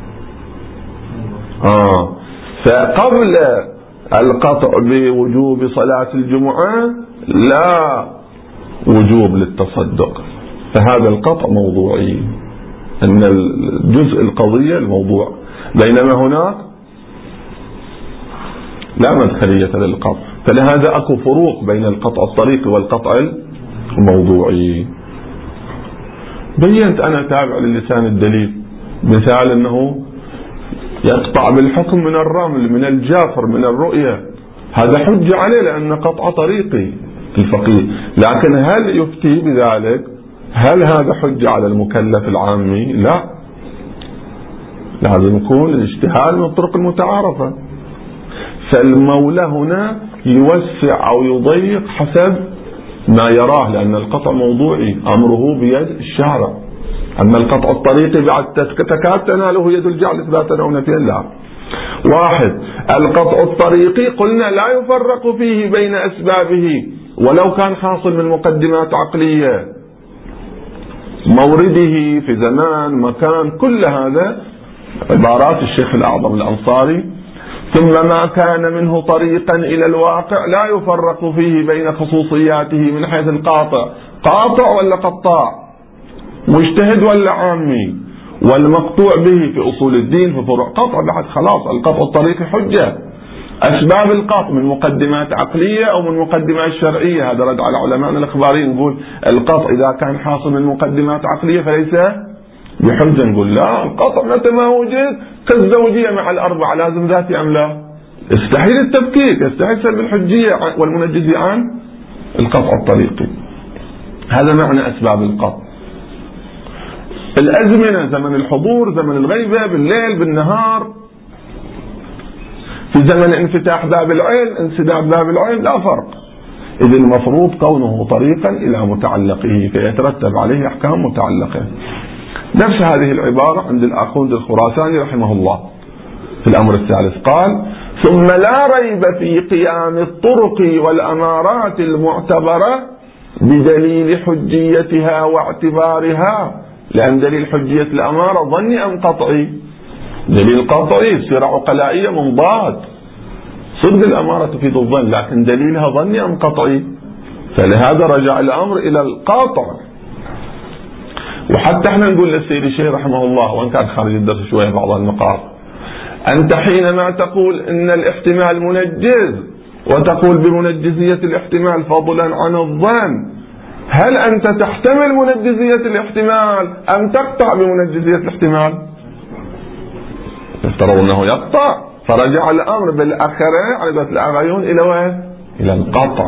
آه فقبل القطع بوجوب صلاة الجمعة لا وجوب للتصدق، فهذا القطع موضوعي، أن الجزء القضية الموضوع، بينما هناك لا مدخلية للقطع. فلهذا أكو فروق بين القطع الطريقي والقطع الموضوعي. بينت أنا تابع للسان الدليل مثال أنه يقطع بالحكم من الرمل من الجافر من الرؤية، هذا حجة عليه لأن قطع طريقي الفقيه، لكن هل يفتي بذلك؟ هل هذا حجة على المكلف العامي؟ لا، لازم يكون الاجتهاد من الطرق المتعارفة. فالمولى هنا يوسع أو يضيق حسب ما يراه، لأن القطع موضوعي أمره بيد الشارع. أما القطع الطريقي بعد تكاد تناله يد الجعل إثباتا أو نفيا لا. واحد، القطع الطريقي قلنا لا يفرق فيه بين أسبابه ولو كان حاصل من مقدمات عقلية، مورده في زمان مكان، كل هذا عبارات الشيخ الأعظم الأنصاري. ثم ما كان منه طريقا إلى الواقع لا يفرق فيه بين خصوصياته من حيث القاطع، قاطع ولا قطاع، مجتهد ولا عامي، والمقطوع به في أصول الدين في فروع قطع بعد خلاص القطع الطريقي حجة. أسباب القطع من مقدمات عقلية أو من مقدمات شرعية، هذا رد على علماءنا الإخباريين، نقول القطع إذا كان حاصل من مقدمات عقلية فليس بحجة. نقول لا، القطع متى ما وجد كالزوجية مع الأربعة لازم ذاتي أم لا؟ استحيل التفكيك، يستحيل سلب الحجية والمنجزية عن القطع الطريقي. هذا معنى أسباب القطع. الأزمنة، زمن الحضور، زمن الغيبة، بالليل، بالنهار، في زمن انفتاح باب العين، انسداد باب العين، لا فرق. إذ المفروض كونه طريقا إلى متعلقه فيترتب عليه أحكام متعلقة. نفس هذه العبارة عند الآخوند الخراساني رحمه الله في الأمر الثالث قال: ثم لا ريب في قيام الطرق والأمارات المعتبرة بدليل حجيتها واعتبارها. لأن دليل حجية الأمارة ظني أم قطعي؟ دليل قطعي، سيرة عقلائية منضاد، صدق الأمارة تفيد الظن، لكن دليلها ظني أم قطعي؟ فلهذا رجع الأمر إلى القاطع. وحتى احنا نقول للسيد الشيخ رحمه الله، وان كان خارج الدرس شويه بعض النقاط، انت حينما تقول ان الاحتمال منجز وتقول بمنجزيه الاحتمال فضلا عن الظن، هل انت تحتمل منجزيه الاحتمال ام تقطع بمنجزيه الاحتمال؟ يفترض انه يقطع، فرجع الامر بالاخره على الاغايون الى وين؟ الى القطع.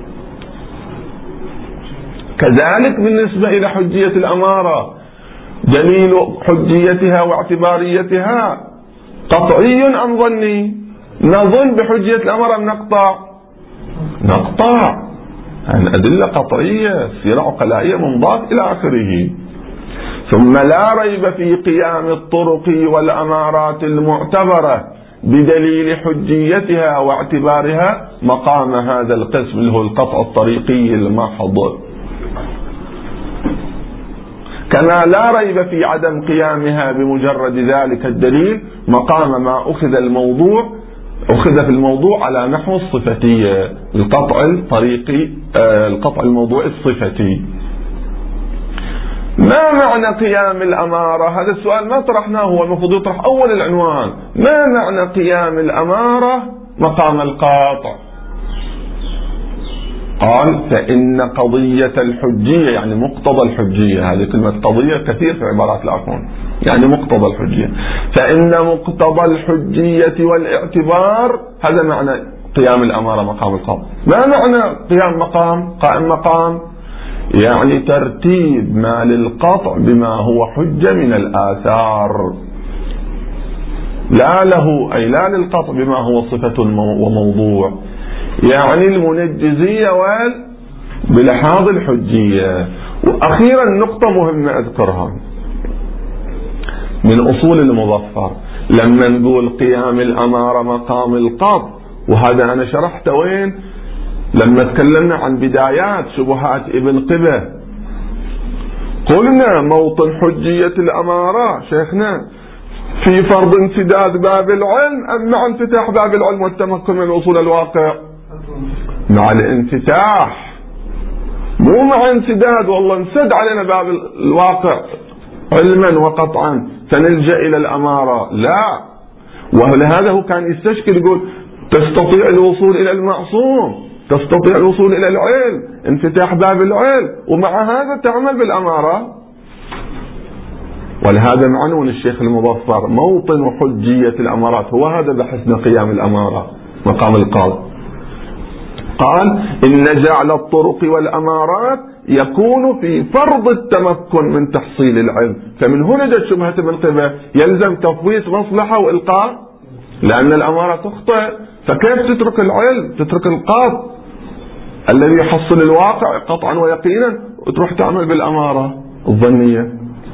كذلك بالنسبة إلى حجية الأمارة، دليل حجيتها واعتباريتها قطعي أم ظني؟ نظن بحجية الأمارة أم نقطع؟ نقطع، يعني أدلة قطعية، سيرة عقلائية منضاد إلى آخره. ثم لا ريب في قيام الطرق والأمارات المعتبرة بدليل حجيتها واعتبارها مقام هذا القسم اللي هو القطع الطريقي المحض. كما لا ريب في عدم قيامها بمجرد ذلك الدليل مقام ما أخذ الموضوع أخذ في الموضوع على نحو الصفتية، القطع الطريقي القطع الموضوعي الصفتي. ما معنى قيام الأمارة؟ هذا السؤال ما طرحناه، هو المفروض يطرح أول العنوان. ما معنى قيام الأمارة مقام القاطع؟ قال: فإن قضية الحجية، يعني مقتضى الحجية، هذه كلمة قضية كثير في عبارات الآخرون، يعني مقتضى الحجية. فإن مقتضى الحجية والاعتبار، هذا معنى قيام الأمارة مقام القاطع. ما معنى قيام مقام قائم مقام؟ يعني ترتيب ما للقطع بما هو حجة من الآثار. لا له أي لا للقطع بما هو صفة وموضوع، يعني المنجزية بلحاظ الحجية. وأخيرا نقطة مهمة أذكرها من أصول المظفر، لما نقول قيام الأمارة مقام القطع، وهذا أنا شرحت وين لما تكلمنا عن بدايات شبهات ابن قبة، قلنا موطن حجية الأمارة شيخنا في فرض انسداد باب العلم أم مع انفتاح باب العلم والتمكن من وصول الواقع؟ مع الانفتاح، مو مع انسداد والله انسد علينا باب الواقع علما وقطعا فنلجأ إلى الأمارة، لا. ولهذا هو كان يستشكل يقول تستطيع الوصول إلى المعصوم، تستطيع الوصول إلى العلم، انفتاح باب العلم، ومع هذا تعمل بالأمارة. ولهذا معنون الشيخ المظفر موطن حجية الأمارات هو هذا بحثنا قيام الأمارة مقام القاضي. قال إن جعل الطرق والأمارات يكون في فرض التمكن من تحصيل العلم، فمن هنا جت شبهة ابن قبة يلزم تفويت مصلحة وإلقاء، لأن الأمارة تخطئ، فكيف تترك العلم تترك القاضي الذي يحصل الواقع قطعا ويقينا وتروح تعمل بالأمارة الظنية.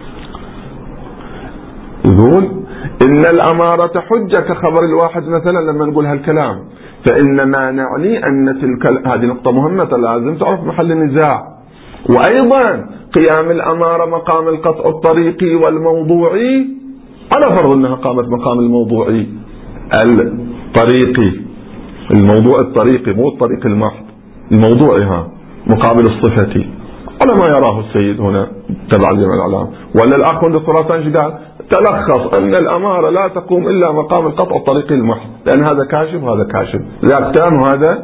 يقول إن الأمارة حجة كخبر الواحد مثلا لما نقول هالكلام، فإنما نعني أن تلك، هذه نقطة مهمة لازم تعرف محل النزاع. وأيضا قيام الأمارة مقام القطع الطريقي والموضوعي، على فرض أنها قامت مقام الموضوعي الطريقي، الموضوع الطريقي مو الطريق المحض، الموضوعي ها مقابل الصفتي على ما يراه السيد هنا تبع جمع الإعلام. ولا الأخ من الخراسان قال تلخص أن الأمارة لا تقوم إلا مقام القطع الطريقي المحض، لأن هذا كاشف وهذا كاشف، ذاك تام هذا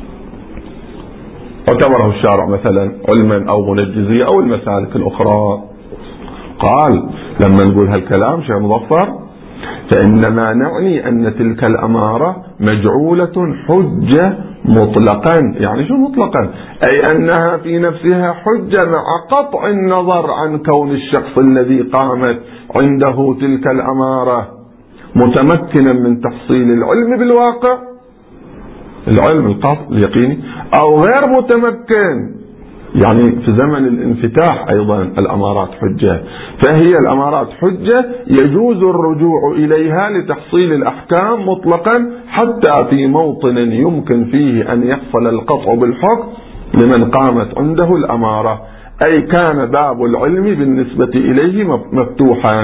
اعتبره الشارع مثلا علما أو منجزية أو المسالك الأخرى. قال لما نقول هالكلام شيخ مظفر فإنما نعني أن تلك الأمارة مجعولة حجة مطلقا. يعني شو مطلقا؟ أي أنها في نفسها حجة مع قطع النظر عن كون الشخص الذي قامت عنده تلك الأمارة متمكنا من تحصيل العلم بالواقع، العلم القطع اليقيني، أو غير متمكن. يعني في زمن الانفتاح أيضا الأمارات حجة، فهي الأمارات حجة يجوز الرجوع إليها لتحصيل الأحكام مطلقا حتى في موطن يمكن فيه أن يحصل القطع بالحكم لمن قامت عنده الأمارة، أي كان باب العلم بالنسبة إليه مفتوحا.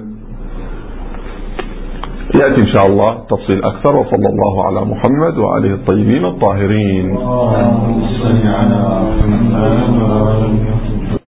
يأتي إن شاء الله تفصيل أكثر. وصلى الله على محمد وآله الطيبين الطاهرين.